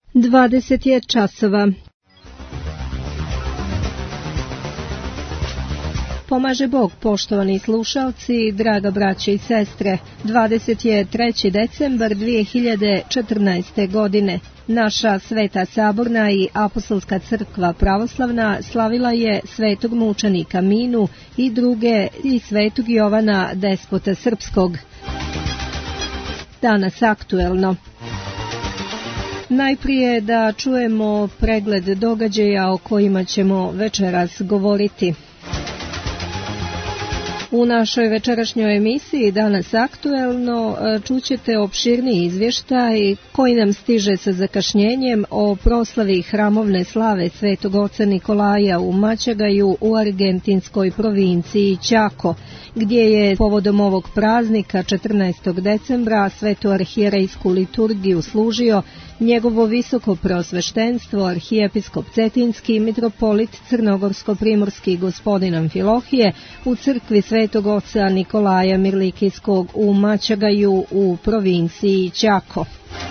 20 je časova. Pomaže Bog, poštovani slušalci, draga braće i sestre. 23. decembar 2014. godine. Naša Sveta Saborna i Apostolska crkva pravoslavna slavila je svetog mučenika Minu i druge i svetog Jovana despota srpskog. Danas aktuelno. Najprije da čujemo pregled događaja o kojima ćemo večeras govoriti. U našoj večerašnjoj emisiji Danas aktuelno čućete opširni izvještaj koji nam stiže sa zakašnjenjem o proslavi hramovne slave Svetog oca Nikolaja u Mačagaju u argentinskoj provinciji Ćako, gdje je povodom ovog praznika 14. decembra svetu arhijerejsku liturgiju služio njegovo visoko preosveštenstvo arhijepiskop Cetinski mitropolit Crnogorsko-primorski gospodin Amfilohije u crkvi Svetog oca Nikolaja Mirlikijskog u Mačagaju u provinciji Ćako.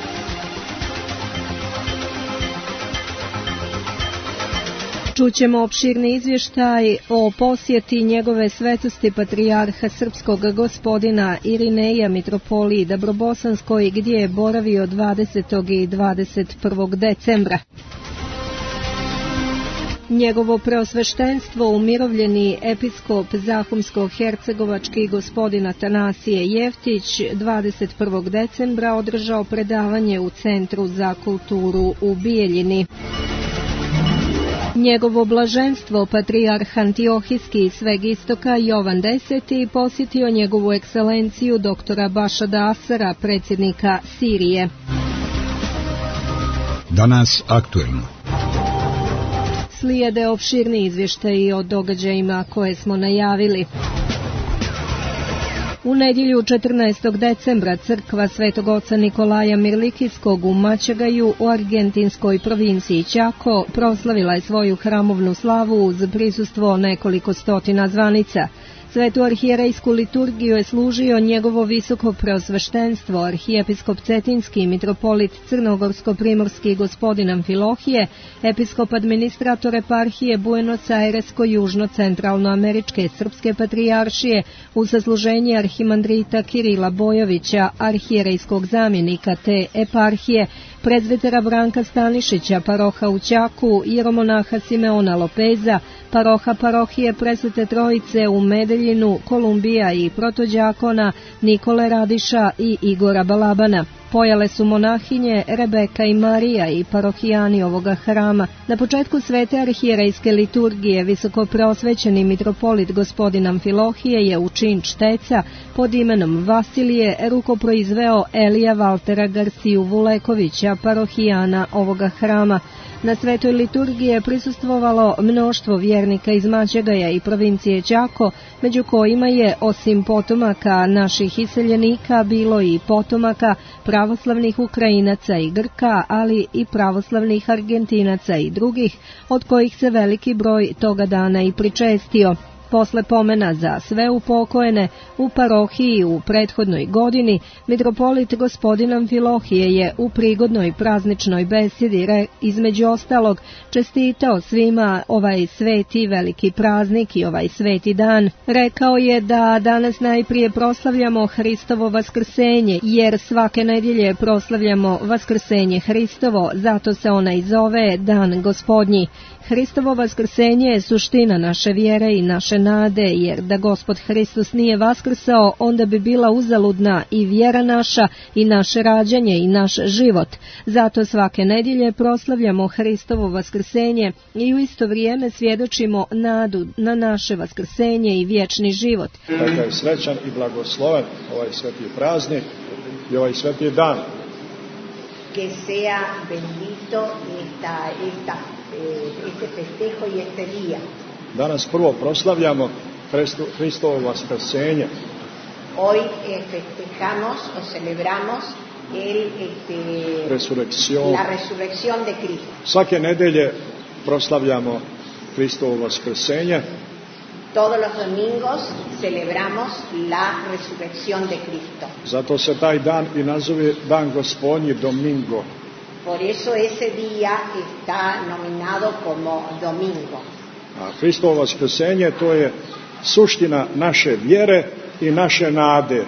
Čućemo opširni izvještaj o posjeti njegove svetosti patrijarha srpskog gospodina Irineja mitropoliji Dabrobosanskoj, gdje je boravio 20. i 21. decembra. Njegovo preosveštenstvo umirovljeni episkop Zahumsko-hercegovački gospodin Atanasije Jeftić 21. decembra održao predavanje u Centru za kulturu u Bijeljini. Njegovo blaženstvo, patrijarh Antiohijski i sveg istoka Jovan X posjetio njegovu ekscelenciju doktora Bašada Asara, predsjednika Sirije. Danas aktuelno. Slijede opširni izvještaji o događajima koje smo najavili. U nedjelju 14. decembra crkva Svetog oca Nikolaja Mirlikijskog u Mačagaju u argentinskoj provinciji Ćako proslavila je svoju hramovnu slavu uz prisustvo nekoliko stotina zvanica. Svetu arhijerejsku liturgiju je služio njegovo visoko preosveštenstvo arhijepiskop Cetinski mitropolit Crnogorsko-primorski gospodin Amfilohije, episkop administrator eparhije Buenos Airesko-južno-centralnoameričke srpske patrijaršije u sasluženje arhimandrita Kirila Bojovića, arhijerejskog zamjenika te eparhije, prezbitera Branka Stanišića, paroha u Ćaku, jeromonaha Simeona Lopeza, paroha parohije Presvete Trojice u Medeljinu, Kolumbija i protođakona Nikole Radiša i Igora Balabana. Pojale su monahinje Rebeka i Marija i parohijani ovoga hrama. Na početku svete arhijerejske liturgije visoko preosvećeni mitropolit gospodin Amfilohije je u čin čteca pod imenom Vasilije rukoproizveo Elija Valtera Garciju Vulekovića, parohijana ovoga hrama. Na svetoj liturgiji je prisustvovalo mnoštvo vjernika iz Mačagaja i provincije Ćako, među kojima je osim potomaka naših iseljenika bilo i potomaka pravoslavnih Ukrajinaca i Grka, ali i pravoslavnih Argentinaca i drugih, od kojih se veliki broj toga dana i pričestio. Posle pomena za sve upokojene u parohiji u prethodnoj godini, mitropolit gospodin Amfilohije je u prigodnoj prazničnoj besedi između ostalog čestitao svima ovaj sveti veliki praznik i ovaj sveti dan. Rekao je da danas najprije proslavljamo Hristovo vaskrsenje, jer svake nedjelje proslavljamo vaskrsenje Hristovo, zato se ona i zove Dan Gospodnji. Hristovo vaskrsenje je suština naše vjere i naše nade, jer da Gospod Hristos nije vaskrsao, onda bi bila uzaludna i vjera naša, i naše rađanje, i naš život. Zato svake nedjelje proslavljamo Hristovo vaskrsenje i u isto vrijeme svjedočimo nadu na naše vaskrsenje i vječni život. Neka je srećan i blagosloven ovaj sveti praznik i ovaj sveti dan. Que sea bendito este festejo y este día. Danas prvo proslavljamo Hristovo vaskrsenje. Hoy festejamos o celebramos la resurrección de Cristo. Svake nedelje proslavljamo Hristovo vaskrsenje. Todos los domingos celebramos la resurrección de Cristo. Zato se taj dan i nazove Dan Gospodnji Domingo. Por eso ese día está nominado como domingo. A Hristovo vaskrsenje to je suština naše vjere i naše nade.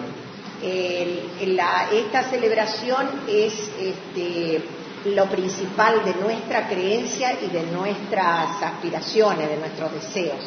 Esta celebración es lo principal de nuestra creencia y de nuestras aspiraciones, de nuestros deseos.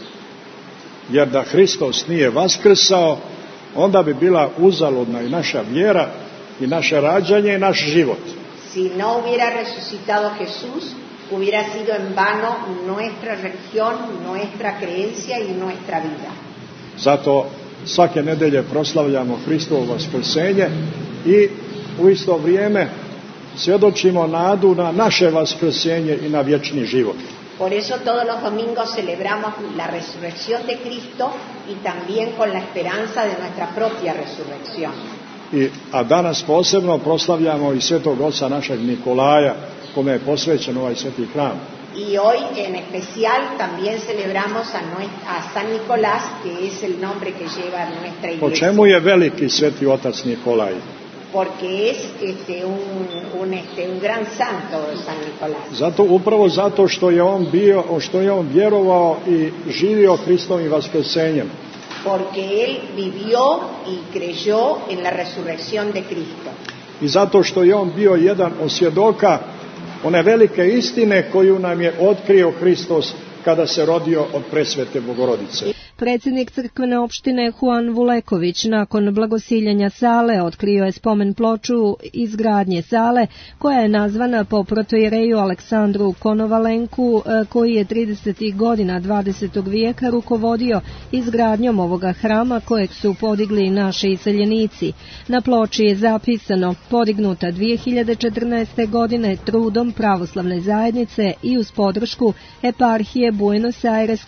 Jer da Hristos nije vaskrsao, onda bi bila uzaludna i naša vjera i naše rađanje i naš život. Si no hubiera resucitado Jesús, hubiera sido en vano nuestra religión, nuestra creencia y nuestra vida. Zato svake nedelje proslavljamo Hristovo vaskrsenje i u isto vrijeme svjedočimo nadu na naše vaskrsenje i na vječni život. Por eso todos los domingos celebramos la resurrección de Cristo y también con la esperanza de nuestra propia resurrección. A danas posebno proslavljamo i svetog oca našeg Nikolaja, kome je posvećen ovaj sveti hram. Y hoy en especial también celebramos a San Nicolás, que es el nombre que lleva nuestra iglesia. Po čemu je veliki sveti otac Nikolaj? Porque es un gran santo San Nicolás. Upravo zato što je on vjerovao i živio Hristovim vaskrsenjem. Porque él vivió y creyó en la resurrección de Cristo. I zato što je on bio jedan od svjedoka one velike istine koju nam je otkrio Hristos kada se rodio od presvete Bogorodice. Predsjednik crkvene opštine Juan Vuleković nakon blagosiljanja sale otkrio je spomen ploču izgradnje sale koja je nazvana po protoijereju Aleksandru Konovalenku koji je 30. godina 20. vijeka rukovodio izgradnjom ovoga hrama kojeg su podigli naši iseljenici. Na ploči je zapisano: podignuta 2014. godine trudom pravoslavne zajednice i uz podršku eparhije Buenos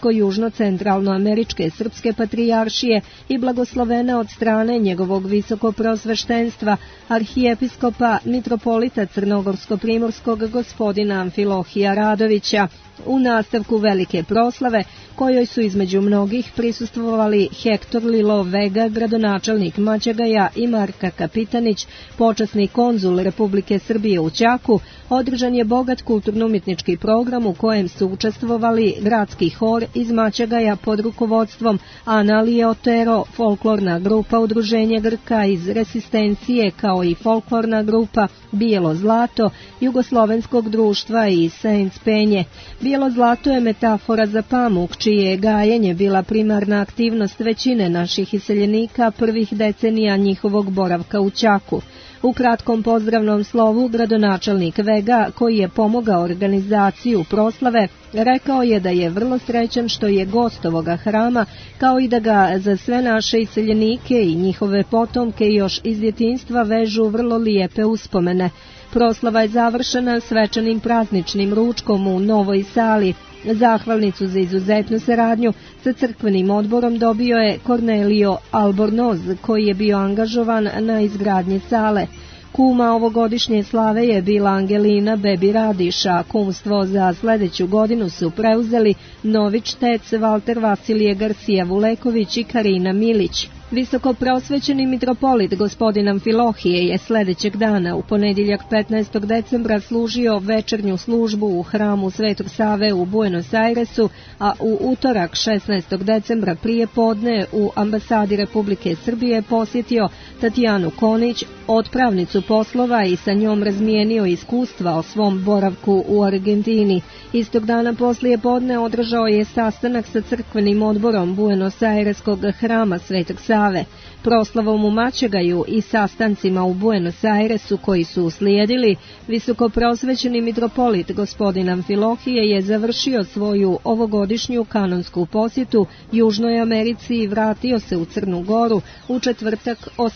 Airesko-južno-centralnoameričke srpske patrijaršije i blagoslovena od strane njegovog visokoprosveštenstva arhijepiskopa mitropolita Crnogorsko-primorskog gospodina Amfilohija Radovića. U nastavku velike proslave, kojoj su između mnogih prisustvovali Hektor Lilo Vega, gradonačelnik Mačagaja, i Marka Kapitanić, počasni konzul Republike Srbije u Ćaku, održan je bogat kulturno-umjetnički program u kojem su učestvovali gradski hor iz Mačagaja pod rukovodstvom Analije Otero, folklorna grupa Udruženje Grka iz Resistencije, kao i folklorna grupa Bijelo zlato Jugoslovenskog društva i Saints Penje. Bijelo zlato je metafora za pamuk, čije je gajenje bila primarna aktivnost većine naših iseljenika prvih decenija njihovog boravka u Ćaku. U kratkom pozdravnom slovu gradonačelnik Vega, koji je pomogao organizaciju proslave, rekao je da je vrlo srećan što je gost ovoga hrama, kao i da ga za sve naše iseljenike i njihove potomke još iz djetinjstva vežu vrlo lijepe uspomene. Proslava je završena svečanim prazničnim ručkom u novoj sali. Zahvalnicu za izuzetnu saradnju sa crkvenim odborom dobio je Cornelio Albornoz, koji je bio angažovan na izgradnji sale. Kuma ovogodišnje slave je bila Angelina Bebi Radiša. Kumstvo za sljedeću godinu su preuzeli Nović Tec, Valter Vasilije Garcia Vuleković i Karina Milić. Visoko prosvećeni mitropolit gospodin Amfilohije je sljedećeg dana u ponedjeljak 15. decembra služio večernju službu u hramu Svetog Save u Buenos Airesu, a u utorak 16. decembra prije podne u ambasadi Republike Srbije posjetio Tatjanu Konić, otpravnicu poslova, i sa njom razmijenio iskustva o svom boravku u Argentini. Istog dana poslije podne održao je sastanak sa crkvenim odborom Buenos Aireskog hrama Svetog Save. Proslavom u Mačagaju i sastancima u Buenos Airesu koji su uslijedili, visokoprosvećeni mitropolit gospodin Amfilohije je završio svoju ovogodišnju kanonsku posjetu Južnoj Americi i vratio se u Crnu Goru u četvrtak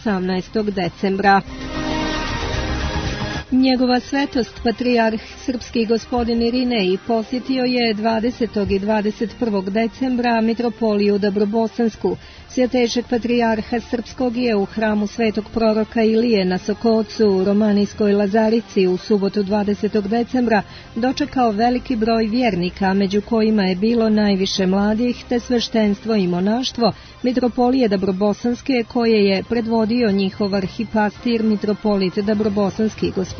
18. decembra. Njegova svetost, patrijarh srpski gospodin Irinej, posjetio je 20. i 21. decembra mitropoliju Dabrobosansku. Svjetejšeg patrijarha srpskog je u hramu svetog proroka Ilije na Sokocu, Romanijskoj Lazarici, u subotu 20. decembra dočekao veliki broj vjernika, među kojima je bilo najviše mladih, te sveštenstvo i monaštvo mitropolije Dabrobosanske, koje je predvodio njihov arhipastir mitropolit Dabrobosanski gospodin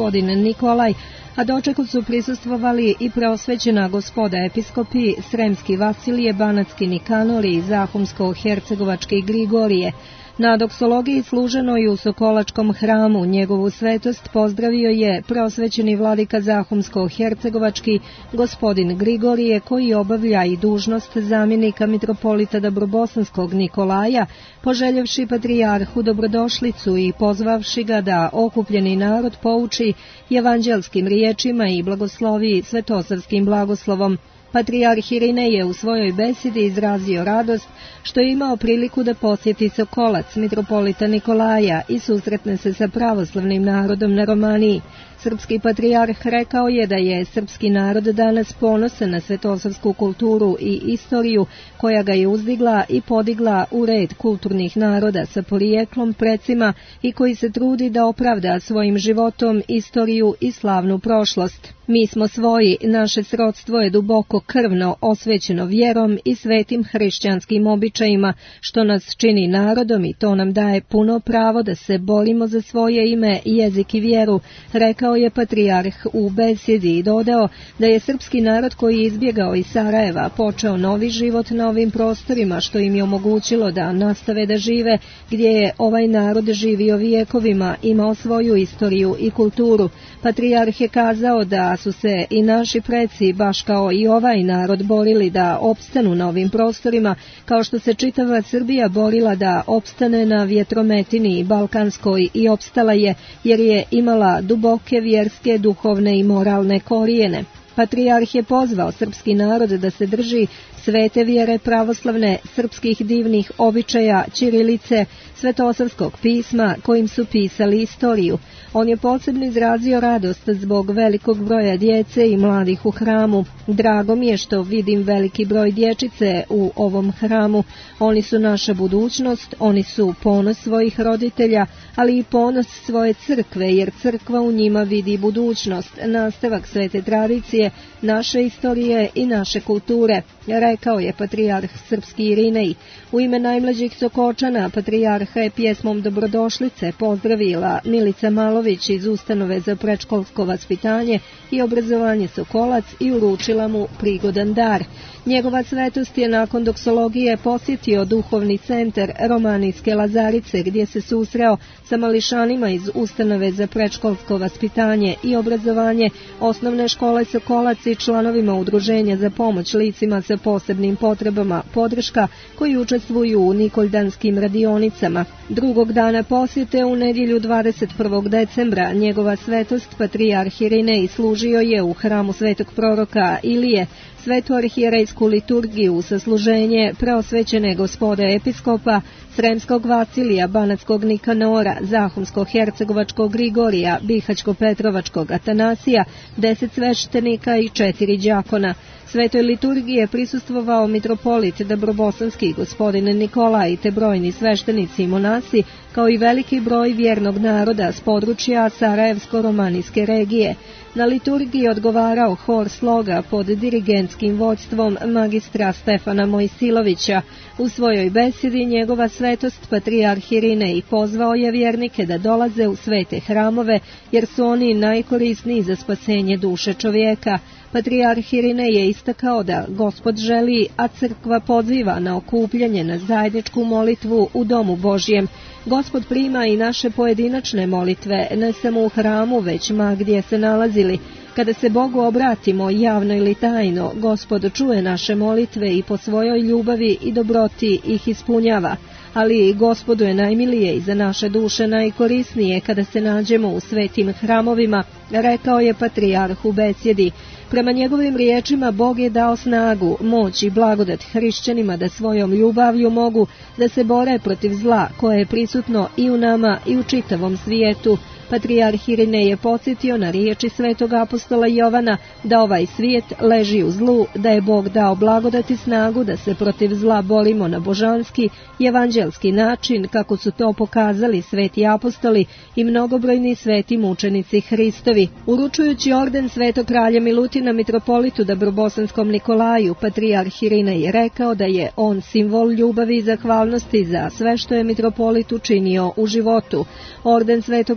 gospodin Nikolaj, a dočeku su prisustvovali i preosvećena gospoda episkopi Sremski Vasilije, Banatski Nikanor i Zahumsko-hercegovački Grigorije. Na doksologiji služeno i u Sokolačkom hramu. Njegovu svetost pozdravio je preosvećeni vladika Zahumsko-hercegovački gospodin Grigorije, koji obavlja i dužnost zamjenika mitropolita Dabrobosanskog Nikolaja, poželjevši patrijarhu dobrodošlicu i pozvavši ga da okupljeni narod pouči evanđelskim riječima i blagoslovi svetosavskim blagoslovom. Patrijarh Irinej je u svojoj besedi izrazio radost što je imao priliku da posjeti Sokolac, mitropolita Nikolaja, i susretne se sa pravoslavnim narodom na Romaniji. Srpski patrijarh rekao je da je srpski narod danas ponosan na svetosavsku kulturu i istoriju koja ga je uzdigla i podigla u red kulturnih naroda sa porijeklom, precima i koji se trudi da opravda svojim životom istoriju i slavnu prošlost. Mi smo svoji, naše srodstvo je duboko krvno, osvećeno vjerom i svetim hrišćanskim običajima, što nas čini narodom i to nam daje puno pravo da se borimo za svoje ime, jezik i vjeru, rekao je patrijarh u besedi i dodao da je srpski narod koji je izbjegao iz Sarajeva počeo novi život na ovim prostorima, što im je omogućilo da nastave da žive gdje je ovaj narod živio vijekovima, imao svoju istoriju i kulturu. Patrijarh je kazao da su se i naši preci, baš kao i ovaj narod, borili da opstanu na ovim prostorima, kao što se čitava Srbija borila da opstane na vjetrometini i Balkanskoj, i opstala je jer je imala duboke vjerske, duhovne i moralne korijene. Patrijarh je pozvao srpski narod da se drži svete vjere pravoslavne, srpskih divnih običaja, ćirilice, svetosavskog pisma kojim su pisali istoriju. On je posebno izrazio radost zbog velikog broja djece i mladih u hramu. Drago mi je što vidim veliki broj dječice u ovom hramu. Oni su naša budućnost, oni su ponos svojih roditelja, ali i ponos svoje crkve, jer crkva u njima vidi budućnost, nastavak svete tradicije, naše istorije i naše kulture, rekao je patrijarh srpski Irinej. U ime najmlađih Sokočana patrijarha je pjesmom dobrodošlice pozdravila Milica Malović iz Ustanove za predškolsko vaspitanje i obrazovanje Sokolac i uručila mu prigodan dar. Njegova svetost je nakon doksologije posjetio duhovni centar Romanijske Lazarice, gdje se susreo sa mališanima iz Ustanove za predškolsko vaspitanje i obrazovanje Osnovne škole Sokolac i članovima Udruženja za pomoć licima sa posebnim potrebama Podrška, koji učestvuju u Nikoldanskim radionicama. Drugog dana posjete, u nedjelju 21. decembra, njegova svetost patrijarh Irinej služio je u hramu svetog proroka Ilije svetu arhijerejsku liturgiju, sasluženje preosvećene gospode episkopa Sremskog Vasilija, Banatskog Nikanora, Zahumsko-hercegovačkog Grigorija, Bihaćko-petrovačkog Atanasija, 10 sveštenika i 4 đakona. Svetoj liturgiji je prisustvovao mitropolit Dabrobosanski gospodin Nikolaj te brojni sveštenici i monasi, kao i veliki broj vjernog naroda s područja Sarajevsko-romanijske regije. Na liturgiji odgovarao hor sloga pod dirigentskim vođstvom magistra Stefana Mojsilovića. U svojoj besedi njegova svetost patrijarh Irinej pozvao je vjernike da dolaze u svete hramove, jer su oni najkorisniji za spasenje duše čovjeka. Patrijarh Irinej je istakao da Gospod želi, a crkva poziva na okupljanje, na zajedničku molitvu u domu Božjem. Gospod prima i naše pojedinačne molitve, ne samo u hramu, već ma gdje se nalazili. Kada se Bogu obratimo, javno ili tajno, Gospod čuje naše molitve i po svojoj ljubavi i dobroti ih ispunjava. Ali Gospodu je najmilije i za naše duše najkorisnije kada se nađemo u svetim hramovima, rekao je patrijarh u besjedi. Prema njegovim riječima Bog je dao snagu, moć i blagodat hrišćanima da svojom ljubavlju mogu da se bore protiv zla koje je prisutno i u nama i u čitavom svijetu. Patrijarh Irinej je podsjetio na riječi svetog apostola Jovana da ovaj svijet leži u zlu, da je Bog dao blagodat i snagu da se protiv zla borimo na božanski i evanđelski način, kako su to pokazali sveti apostoli i mnogobrojni sveti mučenici Hristovi. Uručujući orden svetog kralja Milutina mitropolitu Dabrobosanskom Nikolaju, patrijarh Irinej je rekao da je on simbol ljubavi i zahvalnosti za sve što je mitropolit učinio u životu. Orden svetog kralja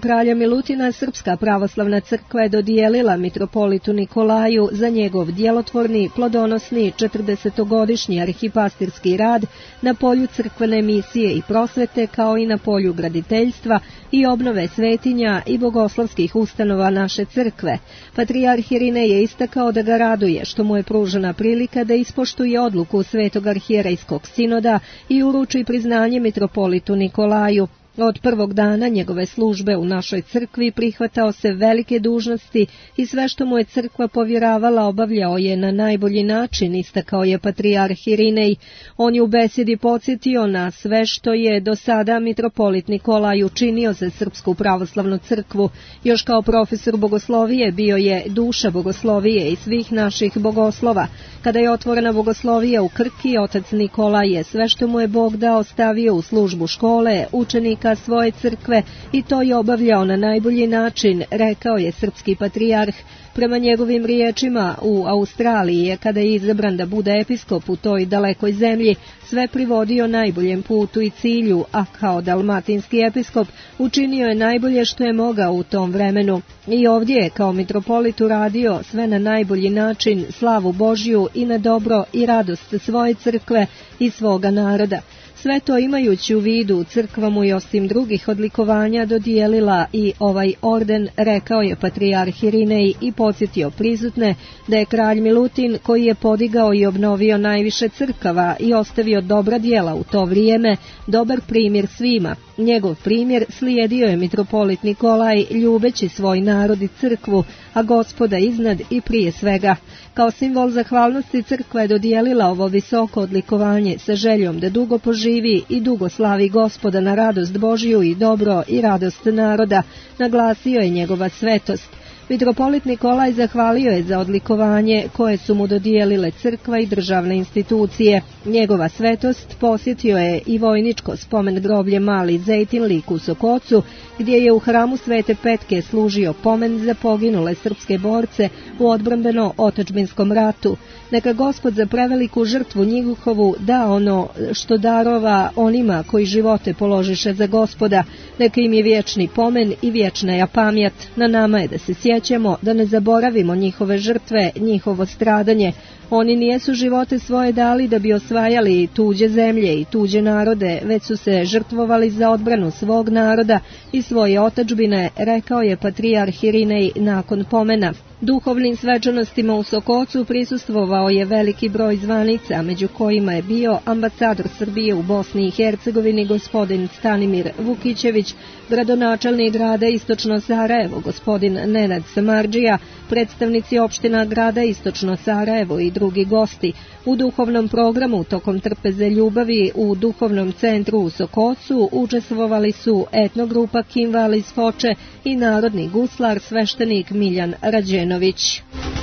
Milutina Srpska pravoslavna crkva je dodijelila mitropolitu Nikolaju za njegov djelotvorni, plodonosni 40-godišnji arhipastirski rad na polju crkvene misije i prosvete, kao i na polju graditeljstva i obnove svetinja i bogoslovskih ustanova naše crkve. Patrijarh Irinej je istakao da ga raduje što mu je pružena prilika da ispoštuje odluku Svetog arhijerejskog sinoda i uruči priznanje mitropolitu Nikolaju. Od prvog dana njegove službe u našoj crkvi prihvatao se velike dužnosti i sve što mu je crkva povjeravala obavljao je na najbolji način, istakao je patrijarh Irinej. On je u besedi podsjetio na sve što je do sada mitropolit Nikolaj učinio za Srpsku pravoslavnu crkvu. Još kao profesor bogoslovije bio je duša bogoslovije i svih naših bogoslova. Kada je otvorena bogoslovija u Krki, otac Nikolaj je sve što mu je Bog dao stavio u službu škole, učenika svoje crkve i to je obavljao na najbolji način, rekao je srpski patrijarh. Prema njegovim riječima, u Australiji je, kada je izabran da bude episkop u toj dalekoj zemlji, sve privodio najboljem putu i cilju, a kao dalmatinski episkop učinio je najbolje što je mogao u tom vremenu. I ovdje je kao mitropolit uradio sve na najbolji način, slavu Božju i na dobro i radost svoje crkve i svoga naroda. Sve to imajući u vidu, crkva mu je osim drugih odlikovanja dodijelila i ovaj orden, rekao je patrijarh Irinej i podsjetio prisutne da je kralj Milutin, koji je podigao i obnovio najviše crkava i ostavio dobra djela u to vrijeme, dobar primjer svima. Njegov primjer slijedio je mitropolit Nikolaj, ljubeći svoj narod i crkvu, a Gospoda iznad i prije svega. Kao simbol zahvalnosti crkva je dodijelila ovo visoko odlikovanje sa željom da dugo poživi i dugo slavi Gospoda na radost Božju i dobro i radost naroda, naglasio je njegova svetost. Mitropolit Nikolaj zahvalio je za odlikovanje koje su mu dodijelile crkva i državne institucije. Njegova svetost posjetio je i vojničko spomen groblje Mali Zejtinlik u Sokocu, gdje je u hramu Svete Petke služio pomen za poginule srpske borce u odbrambeno-otadžbinskom ratu. Neka Gospod za preveliku žrtvu njihovu da ono što darova onima koji živote položiše za Gospoda. Neka im je vječni pomen i vječna pamjat. Na nama je da se sjećamo, da ne zaboravimo njihove žrtve, njihovo stradanje. Oni nijesu živote svoje dali da bi osvajali tuđe zemlje i tuđe narode, već su se žrtvovali za odbranu svog naroda i svoje otadžbine, rekao je patrijarh Irinej nakon pomena. Duhovnim svečanostima u Sokocu prisustvovao je veliki broj zvanica, među kojima je bio ambasador Srbije u Bosni i Hercegovini gospodin Stanimir Vukićević, gradonačelnik grada Istočno Sarajevo gospodin Nenad Samardžija, predstavnici opština grada Istočno Sarajevo i drugi gosti. U duhovnom programu tokom Trpeze ljubavi u duhovnom centru u Sokocu učestvovali su etnogrupa Kimval iz Foče i narodni guslar sveštenik Miljan Rađenović.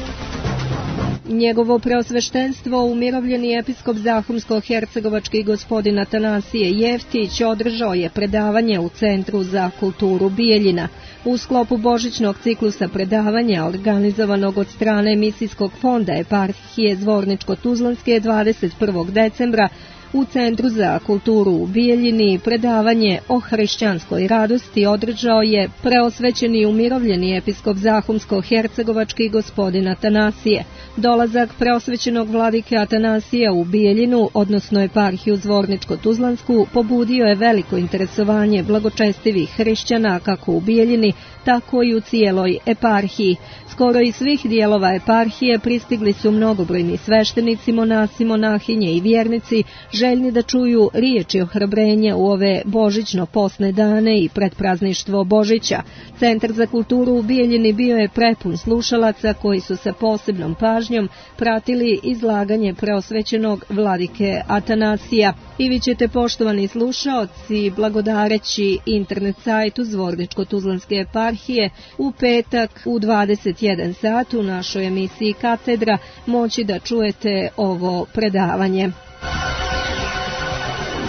Njegovo preosveštenstvo, umirovljeni episkop Zahumsko-hercegovački gospodin Atanasije Jeftić, održao je predavanje u Centru za kulturu Bijeljina. U sklopu božićnog ciklusa predavanja, organizovanog od strane Misijskog fonda eparhije Zvorničko-Tuzlanske 21. decembra, u Centru za kulturu u Bijeljini predavanje o hrišćanskoj radosti održao je preosvećeni umirovljeni episkop Zahumsko-hercegovački gospodin Atanasije. Dolazak preosvećenog vladike Atanasija u Bijeljinu, odnosno eparhiju Zvorničko-Tuzlansku, pobudio je veliko interesovanje blagočestivih hrišćana kako u Bijeljini, tako i u cijeloj eparhiji. Skoro iz svih dijelova eparhije pristigli su mnogobrojni sveštenici, monasi, monahinje i vjernici, željni da čuju riječi ohrabrenja u ove božićno-posne dane i predprazništvo Božića. Centar za kulturu u Bijeljini bio je prepun slušalaca koji su sa posebnom pažnjom pratili izlaganje preosvećenog vladike Atanasija. I vi ćete, poštovani slušaoci, blagodareći internet sajtu Zvorničko-Tuzlanske eparhije, u petak u 21 sat u našoj emisiji Katedra moći da čujete ovo predavanje.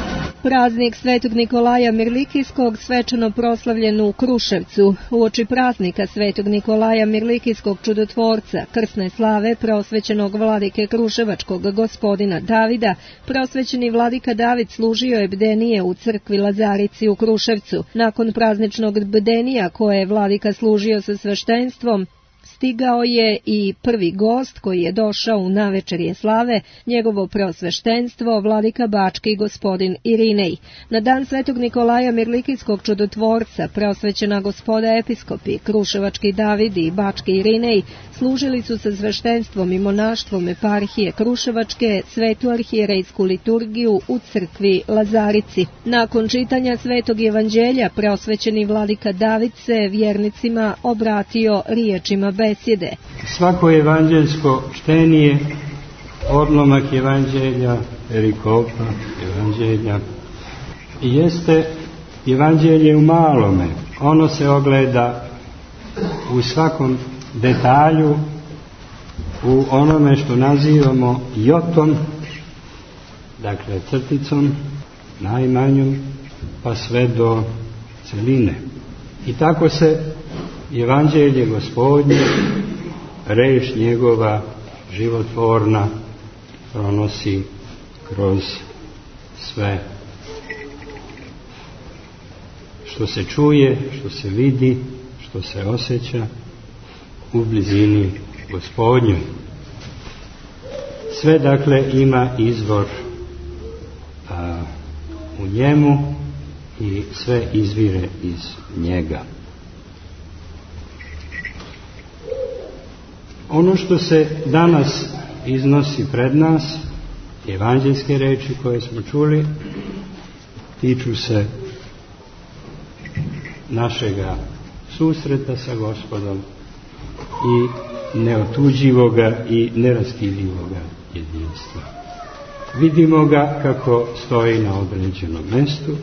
Praznik Svetog Nikolaja Mirlikijskog svečano proslavljen u Kruševcu. Uoči praznika Svetog Nikolaja Mirlikijskog čudotvorca, krsne slave prosvećenog vladike Kruševačkog gospodina Davida, prosvećeni vladika David služio je bdenije u crkvi Lazarici u Kruševcu. Nakon prazničnog bdenija koje je vladika služio sa sveštenstvom, stigao je i prvi gost koji je došao u navečerje slave, njegovo preosveštenstvo, vladika Bački gospodin Irinej. Na dan Svetog Nikolaja Mirlikijskog čudotvorca, preosvećena gospoda episkopi, Kruševački David i Bački Irinej, služili su sa sveštenstvom i monaštvom eparhije Kruševačke svetu arhijerejsku liturgiju u crkvi Lazarici. Nakon čitanja Svetog evanđelja, preosvećeni vladika David se vjernicima obratio riječima besjede. Svako evanđeljsko čtenje, odlomak evanđelja, perikopa evanđelja, jeste evanđelje u malome. Ono se ogleda u svakom detalju, u onome što nazivamo jotom, dakle crticom, najmanjom, pa sve do celine. I tako se evanđelje Gospodnje, reč njegova životvorna, pronosi kroz sve što se čuje, što se vidi, što se osjeća u blizini Gospodnjoj. Sve dakle ima izvor u njemu i sve izvire iz njega. Ono što se danas iznosi pred nas, evanđelske reči koje smo čuli, tiču se našega susreta sa Gospodom i neotuđivoga i neraskidivoga jedinstva. Vidimo ga kako stoji na određenom mjestu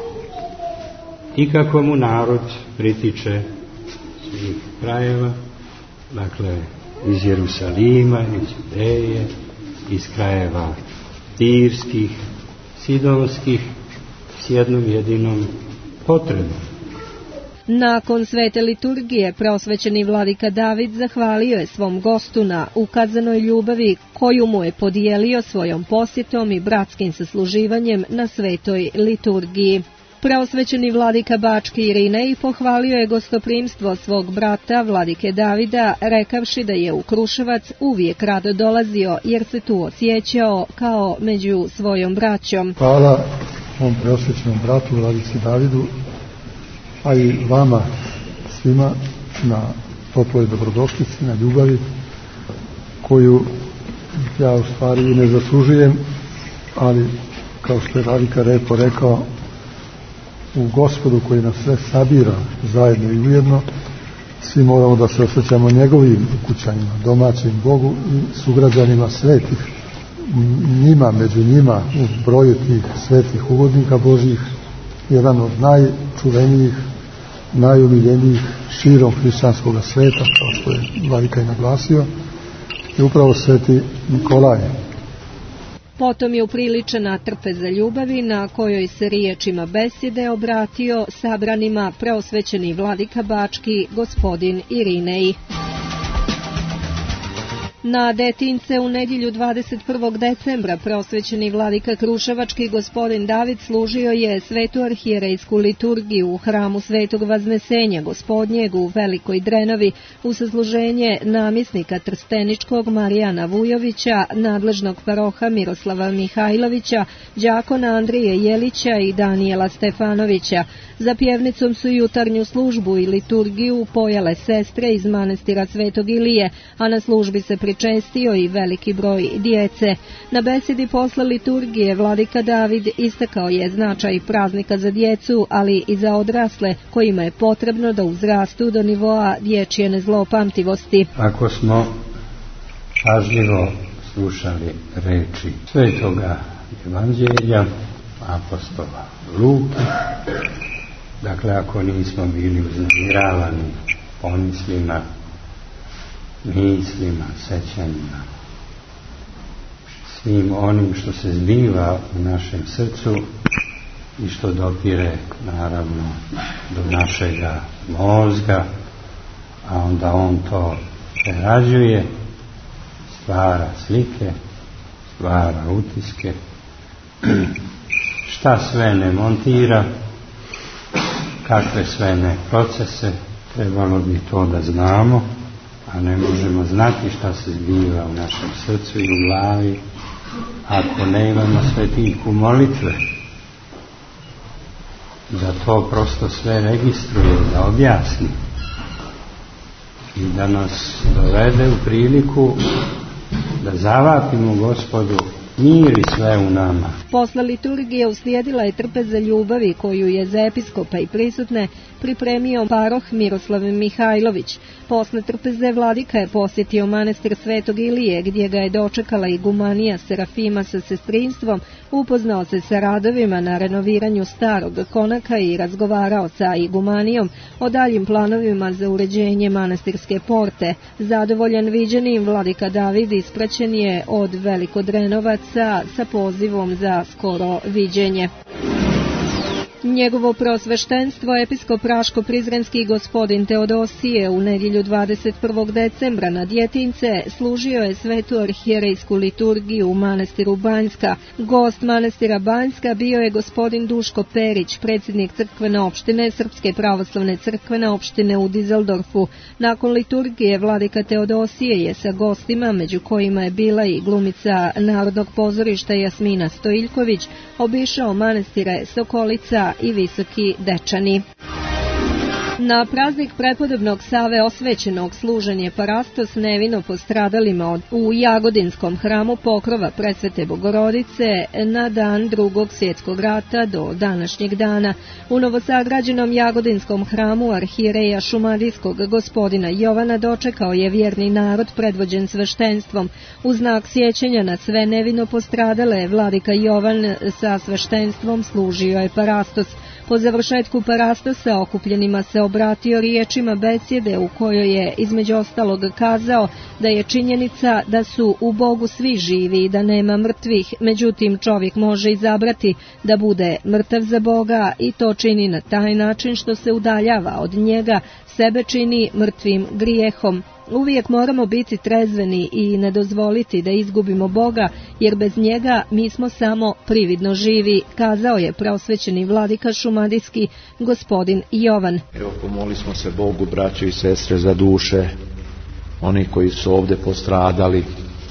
i kako mu narod pritiče svih krajeva, dakle iz Jerusalima, iz Judeje, iz krajeva Tirskih, Sidonskih, s jednom jedinom potrebom. Nakon svete liturgije, preosvećeni vladika David zahvalio je svom gostu na ukazanoj ljubavi koju mu je podijelio svojom posjetom i bratskim sasluživanjem na svetoj liturgiji. Preosvećeni vladika Bački Irinej pohvalio je gostoprimstvo svog brata vladike Davida, rekavši da je u Kruševac uvijek rado dolazio jer se tu osjećao kao među svojom braćom. Hvala mom preosvećenom bratu vladici Davidu, a i vama svima na toploj dobrodošlici, na ljubavi koju ja u stvari ne zaslužujem, ali kao što je vladika lepo rekao, u Gospodu koji nas sve sabira zajedno i ujedno, svi moramo da se osjećamo njegovim ukućanima, domaćim Bogu i sugrađanima svetih. Njima, među njima, u broju tih svetih ugodnika Božjih, jedan od najčuvenijih, najumiljenijih širom hrišćanskog sveta, kao što je vladika i naglasio, je upravo sveti Nikolaj. Potom je upriličena trpeza ljubavi na kojoj se riječima besjede obratio sabranima preosvećeni vladika Bački gospodin Irinej. Na detince u nedjelju 21. decembra preosvećeni vladika Kruševački gospodin David služio je svetu arhijerejsku liturgiju u hramu Svetog Vaznesenja Gospodnjeg u Velikoj Drenovi u sasluženje namjesnika trsteničkog Marijana Vujovića, nadležnog paroha Miroslava Mihajlovića, đakona Andrije Jelića i Danijela Stefanovića. Za pjevnicom su jutarnju službu i liturgiju pojale sestre iz manastira Svetog Ilije, a na službi se pričestio i veliki broj djece. Na besedi posle liturgije vladika David istakao je značaj praznika za djecu, ali i za odrasle, kojima je potrebno da uzrastu do nivoa dječje nezlopamtivosti. Ako smo pažljivo slušali reči svetoga evanđelja apostola Luke, dakle ako nismo bili uznemiravani pomislima, mislima, sećanjima, svim onim što se zbiva u našem srcu, i što dopire naravno do našega mozga, a onda on to prerađuje, stvara slike, stvara utiske, šta sve ne montira, kakve sve ne procese, trebalo bi to da znamo, a ne možemo znati šta se zbiva u našem srcu i u glavi ako ne imamo svetiljku molitve, da to prosto sve registruje, da objasni i da nas dovede u priliku da zavapimo Gospodu mir i sve u nama. Posle liturgije uslijedila je trpeza ljubavi koju je za episkopa i prisutne pripremio paroh Miroslav Mihajlović. Posle trpeze vladika je posjetio manastir Svetog Ilije, gdje ga je dočekala igumanija Serafima sa sestrinstvom, upoznao se sa radovima na renoviranju starog konaka i razgovarao sa igumanijom o daljim planovima za uređenje manastirske porte. Zadovoljan viđenim, vladika David ispraćen je od Velikodrenovaca sa pozivom za skoro viđenje. Njegovo prosveštenstvo episkop Raško-Prizrenski gospodin Teodosije u nedjelju 21. decembra na Djetince služio je svetu arhijerejsku liturgiju u manastiru Banjska. Gost manastira Banjska bio je gospodin Duško Perić, predsjednik crkvene opštine Srpske pravoslavne crkvene opštine u Dizeldorfu. Nakon liturgije vladika Teodosije je sa gostima, među kojima je bila i glumica Narodnog pozorišta Jasmina Stojiljković, obišao manastire Sokolica i Visoki Dečani. Na praznik prepodobnog Save osvećenog služen je parastos nevino postradalima u Jagodinskom hramu Pokrova Presvete Bogorodice na dan Drugog svjetskog rata do današnjeg dana. U novosagrađenom Jagodinskom hramu arhijereja šumadijskog gospodina Jovana dočekao je vjerni narod predvođen sveštenstvom. U znak sjećanja na sve nevino postradale, vladika Jovan sa sveštenstvom služio je parastos. Po završetku parastosa okupljenima se obratio riječima besjede u kojoj je između ostalog kazao da je činjenica da su u Bogu svi živi i da nema mrtvih, međutim čovjek može izabrati da bude mrtav za Boga i to čini na taj način što se udaljava od njega, sebe čini mrtvim grijehom. Uvijek moramo biti trezveni i ne dozvoliti da izgubimo Boga, jer bez njega mi smo samo prividno živi, kazao je preosvećeni vladika šumadijski gospodin Jovan. Evo, pomoli smo se Bogu, braćo i sestre, za duše oni koji su ovdje postradali.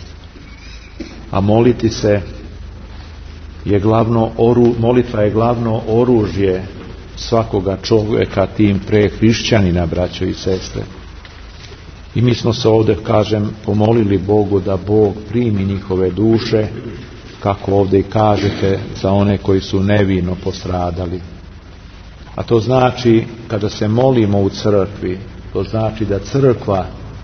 A moliti se je molitva je glavno oružje svakoga čovjeka, tim pre hrišćanina, braćo i sestre. I mi smo se ovdje, pomolili Bogu da Bog primi njihove duše, kako ovdje i kažete, za one koji su nevino postradali. A to znači, kada se molimo u crkvi, to znači da crkva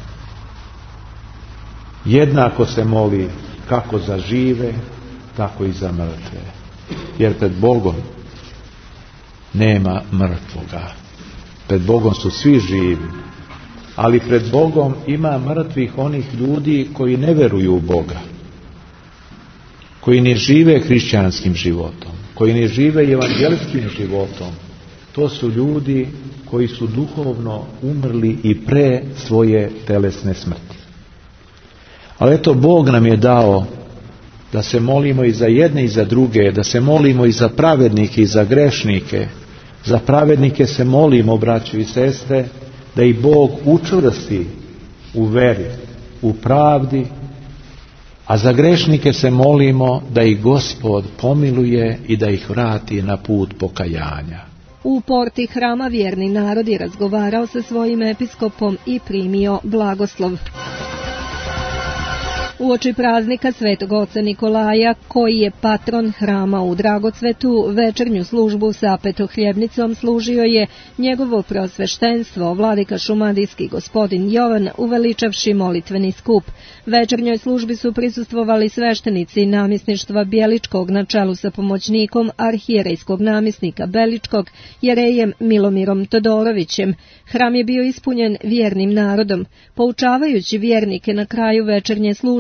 jednako se moli kako za žive, tako i za mrtve. Jer pred Bogom nema mrtvoga. Pred Bogom su svi živi. Ali pred Bogom ima mrtvih onih ljudi koji ne veruju u Boga, koji ne žive hrišćanskim životom, koji ne žive evanđelskim životom. To su ljudi koji su duhovno umrli i pre svoje telesne smrti. Ali eto, Bog nam je dao da se molimo i za jedne i za druge, da se molimo i za pravednike i za grešnike. Za pravednike se molimo, braćo i sestre, da i Bog učvrsti u veri, u pravdi, a za grešnike se molimo da ih Gospod pomiluje i da ih vrati na put pokajanja. U porti hrama vjerni narod je razgovarao sa svojim episkopom i primio blagoslov. Uoči praznika Svetog oca Nikolaja, koji je patron hrama u Dragocvetu, večernju službu sa petohljebnicom služio je njegovo preosveštenstvo, vladika šumadijski gospodin Jovan, uveličavši molitveni skup. Večernjoj službi su prisustvovali sveštenici namjesništva Bjeličkog na čelu sa pomoćnikom arhijerejskog namjesnika Beličkog, jerejem Milomirom Todorovićem. Hram je bio ispunjen vjernim narodom. Poučavajući vjernike na kraju večernje službe,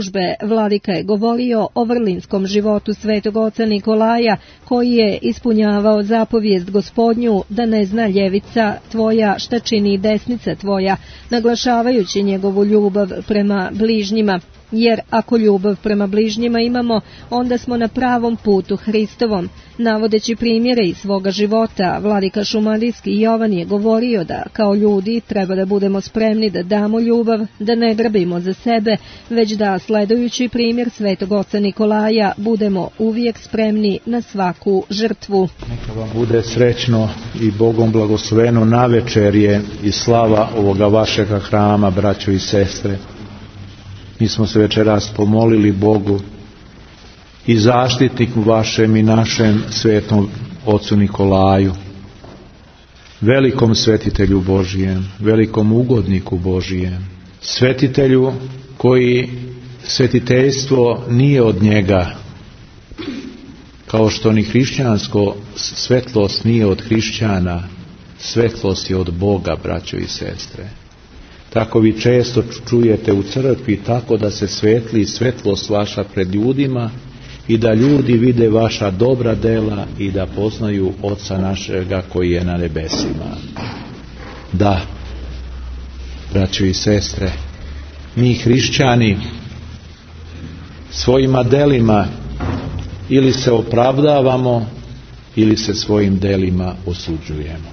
službe vladika je govorio o vrlinskom životu svetog oca Nikolaja, koji je ispunjavao zapovijest Gospodnju da ne zna ljevica tvoja šta čini desnica tvoja, naglašavajući njegovu ljubav prema bližnjima. Jer ako ljubav prema bližnjima imamo, onda smo na pravom putu Hristovom. Navodeći primjere iz svoga života, vladika Šumadijski Jovan je govorio da kao ljudi treba da budemo spremni da damo ljubav, da ne grabimo za sebe, već da sledujući primjer svetog oca Nikolaja budemo uvijek spremni na svaku žrtvu. Neka vam bude srećno i Bogom blagosloveno navečerje i slava ovoga vašega hrama, braćo i sestre. Mi smo se večeras pomolili Bogu i zaštitniku vašem i našem svetom ocu Nikolaju, velikom svetitelju Božijem, velikom ugodniku Božijem, svetitelju koji svetiteljstvo nije od njega, kao što ni hrišćansko svetlost nije od hrišćana, svetlost je od Boga, braćo i sestre. Tako vi često čujete u crkvi tako da se svetli svetlost vaša pred ljudima i da ljudi vide vaša dobra dela i da poznaju Oca našega koji je na nebesima. Da, braćo i sestre, mi hrišćani svojima delima ili se opravdavamo ili se svojim delima osuđujemo.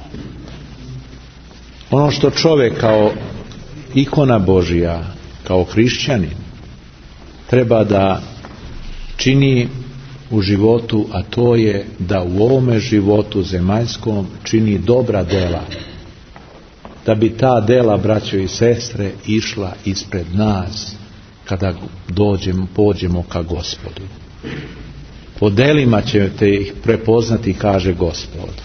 Ono što čovjek kao ikona Božja, kao hrišćanin, treba da čini u životu, a to je da u ovome životu zemaljskom čini dobra dela, da bi ta dela, braćo i sestre, išla ispred nas kada pođemo ka Gospodu. Po delima ćete ih prepoznati, kaže Gospod.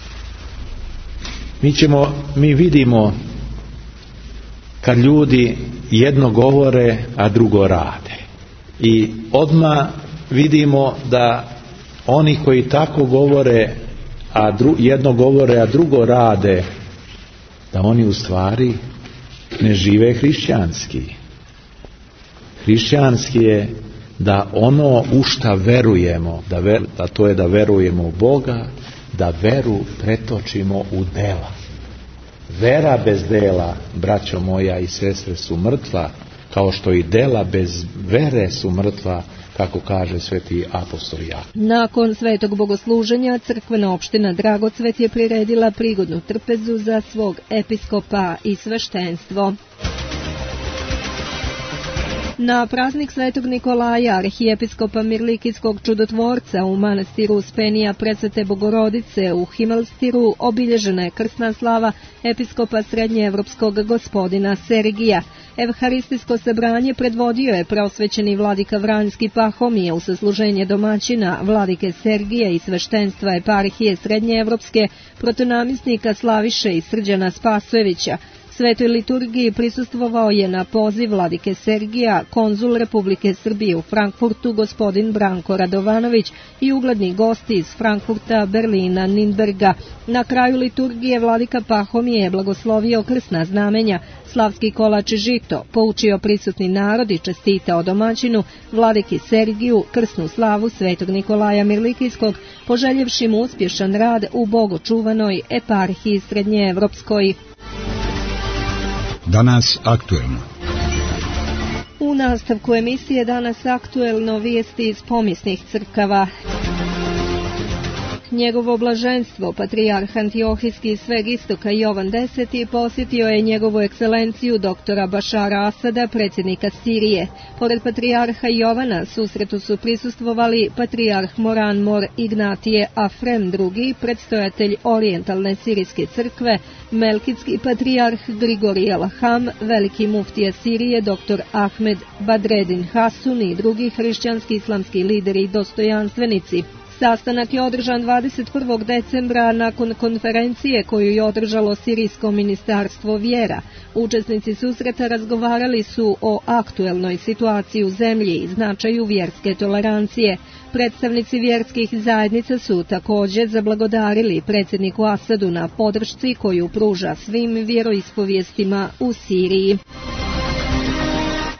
Mi vidimo kad ljudi jedno govore, a drugo rade. I odmah vidimo da oni koji tako govore, jedno govore, a drugo rade, da oni u stvari ne žive hrišćanski. Hrišćanski je da ono u šta verujemo, da to je da verujemo u Boga, da veru pretočimo u dela. Vera bez dela, braćo moja i sestre, su mrtva, kao što i dela bez vere su mrtva, kako kaže sveti apostol Jakov. Nakon svetog bogosluženja, crkvena opština Dragocvet je priredila prigodnu trpezu za svog episkopa i sveštenstvo. Na praznik svetog Nikolaja, arhijepiskopa Mirlikijskog čudotvorca u manastiru Uspenija Presvete Bogorodice u Himelstiru obilježena je krsna slava episkopa srednjeevropskog gospodina Sergija. Evharistijsko sabranje predvodio je preosvećeni vladika Vranjski Pahomije u sasluženje domaćina vladike Sergija i sveštenstva eparhije srednjeevropske, protonamisnika Slaviše i Srđana Spasojevića. Svetoj liturgiji prisustvovao je na poziv vladike Sergija konzul Republike Srbije u Frankfurtu gospodin Branko Radovanović i ugledni gosti iz Frankfurta, Berlina, Nürnberga. Na kraju liturgije vladika Pahomije je blagoslovio krsna znamenja, slavski kolač i žito, poučio prisutni narod i čestitao domaćinu vladiki Sergiju krsnu slavu svetog Nikolaja Mirlikijskog, poželjevši mu uspješan rad u bogočuvanoj eparhiji srednjeevropskoj. Danas aktuelno. U nastavku emisije Danas aktuelno vijesti iz pomisnih crkava. Njegovo blaženstvo, patrijarh Antiohijski iz sveg istoka Jovan X posjetio je njegovu ekscelenciju doktora Bašara Asada, predsjednika Sirije. Pored patrijarha Jovana susretu su prisustvovali patrijarh Moran Mor Ignatije Afrem II, predstojatelj orijentalne sirijske crkve, melkitski patrijarh Grigorij Elham, veliki muftija Sirije dr. Ahmed Badreddin Hasun i drugi hrišćanski islamski lideri i dostojanstvenici. Sastanak je održan 21. decembra nakon konferencije koju je održalo Sirijsko ministarstvo vjera. Učesnici susreta razgovarali su o aktuelnoj situaciji u zemlji i značaju vjerske tolerancije. Predstavnici vjerskih zajednica su također zablagodarili predsjedniku Asadu na podršci koju pruža svim vjeroispovijestima u Siriji.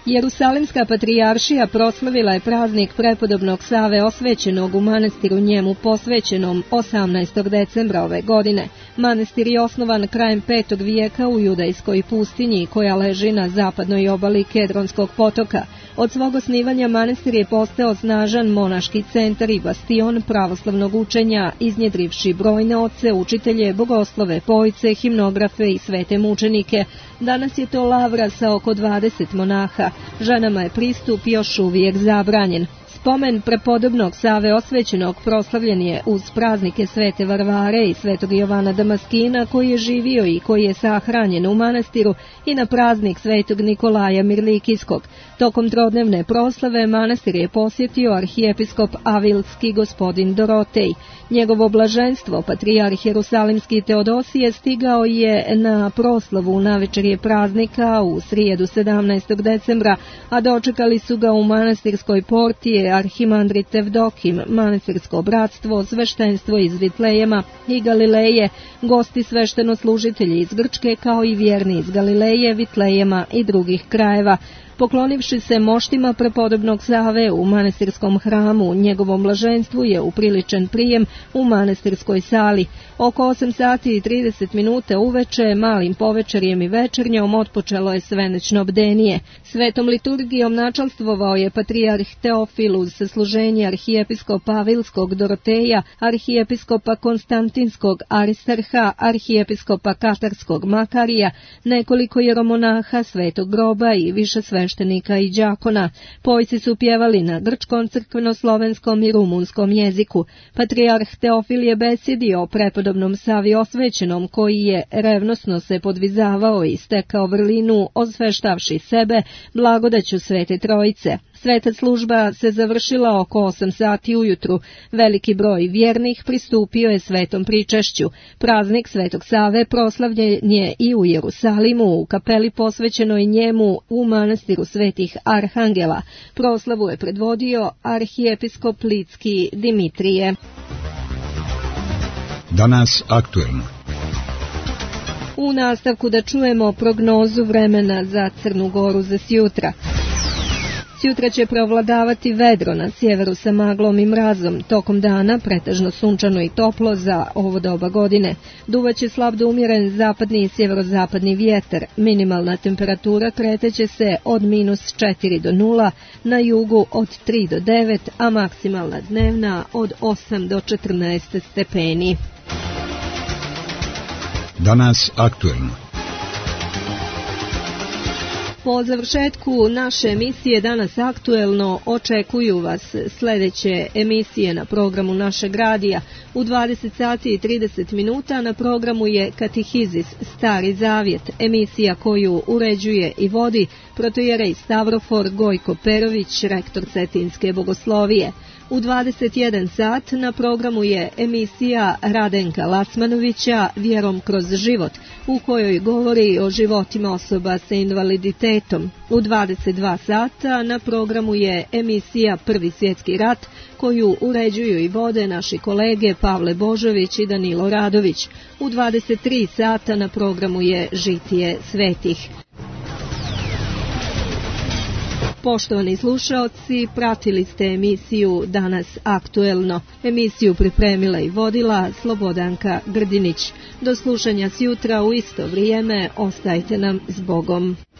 Jerusalimska patrijaršija proslavila je praznik prepodobnog Save Osvećenog u manastiru njemu posvećenom 18. decembra ove godine. Manastir je osnovan krajem 5. vijeka u judejskoj pustinji koja leži na zapadnoj obali Kedronskog potoka. Od svog osnivanja manastir je postao snažan monaški centar i bastion pravoslavnog učenja, iznjedrivši brojne oce, učitelje, bogoslove, pojice, himnografe i svete mučenike. Danas je to lavra sa oko 20 monaha. Ženama je pristup još uvijek zabranjen. Spomen prepodobnog Save Osvećenog proslavljen je uz praznike Svete Varvare i Svetog Jovana Damaskina koji je živio i koji je sahranjen u manastiru i na praznik Svetog Nikolaja Mirlikijskog. Tokom trodnevne proslave manastir je posjetio arhijepiskop Avilski gospodin Dorotej. Njegovo blaženstvo, patrijarh Jerusalimski Teodosije, stigao je na proslavu navečerje praznika u srijedu 17. decembra, a dočekali su ga u manastirskoj porti arhimandrit Evdokim, manastirsko bratstvo, sveštenstvo iz Vitlejema i Galileje, gosti sveštenoslužitelji iz Grčke kao i vjerni iz Galileje, Vitlejema i drugih krajeva. Poklonivši se moštima prepodobnog Save u manastirskom hramu, njegovom blaženstvu je upriličen prijem u manastirskoj sali. Oko 8 sati i 30 minuta uveče, malim povečerjem i večernjom otpočelo je svenečno bdenije. Svetom liturgijom načalstvovao je patrijarh Teofil uz sasluženje arhijepiskopa Avilskog Doroteja, arhijepiskopa Konstantinskog Aristarha, arhijepiskopa Katarskog Makarija, nekoliko jeromonaha Svetog groba i više sveštenika i đakona. Pojci su pjevali na grčkom, crkveno-slovenskom i rumunskom jeziku. Patrijarh Teofil je besjedio o prepodobnom Savi Osvećenom, koji je revnosno se podvizavao i stekao vrlinu, osveštavši sebe blagodaću Svete Trojice. Sveta služba se završila oko 8 sati ujutru. Veliki broj vjernih pristupio je svetom pričešću. Praznik Svetog Save proslavljen je i u Jerusalimu, u kapeli posvećenoj njemu u manastiru Svetih Arhangela. Proslavu je predvodio arhijepiskop Litski Dimitrije. Danas aktuelno. U nastavku da čujemo prognozu vremena za Crnu Goru za sjutra. Sjutra će preovladavati vedro na sjeveru sa maglom i mrazom. Tokom dana pretežno sunčano i toplo za ovo doba godine. Duvaće slab do umjeren zapadni i sjeverozapadni vjetar. Minimalna temperatura kreteće se od -4 do 0, na jugu od 3 do 9, a maksimalna dnevna od 8 do 14 stepeni. Danas aktuelno. Po završetku naše emisije Danas aktuelno očekuju vas sljedeće emisije na programu našeg radija. U 20 sati i 30 minuta na programu je Katehizis Stari Zavjet, emisija koju uređuje i vodi protojerej Stavrofor Gojko Perović, rektor Cetinske bogoslovije. U 21 sat na programu je emisija Radenka Lacmanovića Vjerom kroz život, u kojoj govori o životima osoba sa invaliditetom. U 22 sata na programu je emisija Prvi svjetski rat, koju uređuju i vode naši kolege Pavle Božović i Danilo Radović. U 23 sata na programu je Žitije svetih. Poštovani slušaoci, pratili ste emisiju Danas aktuelno. Emisiju pripremila i vodila Slobodanka Grdinić. Do slušanja sjutra u isto vrijeme, ostajte nam s Bogom.